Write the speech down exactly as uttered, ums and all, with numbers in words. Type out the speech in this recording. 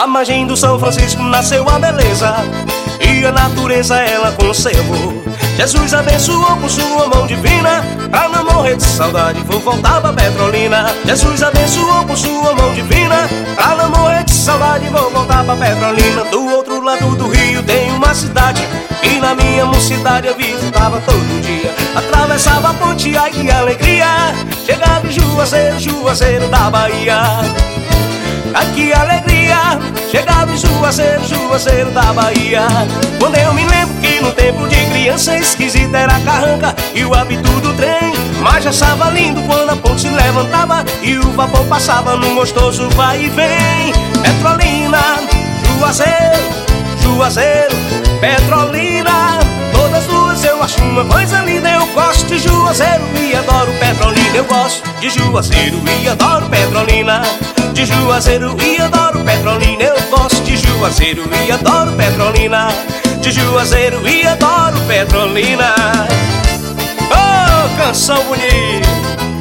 Na margem do São Francisco nasceu a beleza, e a natureza ela conservou. Jesus abençoou com sua mão divina, pra não morrer de saudade vou voltar pra Petrolina. Jesus abençoou com sua mão divina, pra não morrer de saudade vou voltar pra Petrolina. Do outro lado do rio tem uma cidade, e na minha mocidade eu visitava todo dia. Atravessava a ponte, ai que alegria, chegava em Juazeiro, Juazeiro da Bahia. Ai que alegria, chegava em Juazeiro, Juazeiro da Bahia. Quando eu me lembro que no tempo de criança esquisita era a carranca e o hábito do trem, mas já estava lindo quando a ponte se levantava e o vapor passava num gostoso vai e vem. Petrolina, Juazeiro, Juazeiro, Petrolina, todas duas eu acho uma coisa linda. Eu gosto de Juazeiro e adoro Petrolina. Eu gosto de Juazeiro e adoro Petrolina. De Juazeiro e adoro Petrolina. Eu gosto de Juazeiro e adoro Petrolina. De Juazeiro e adoro Petrolina. Oh, canção bonita!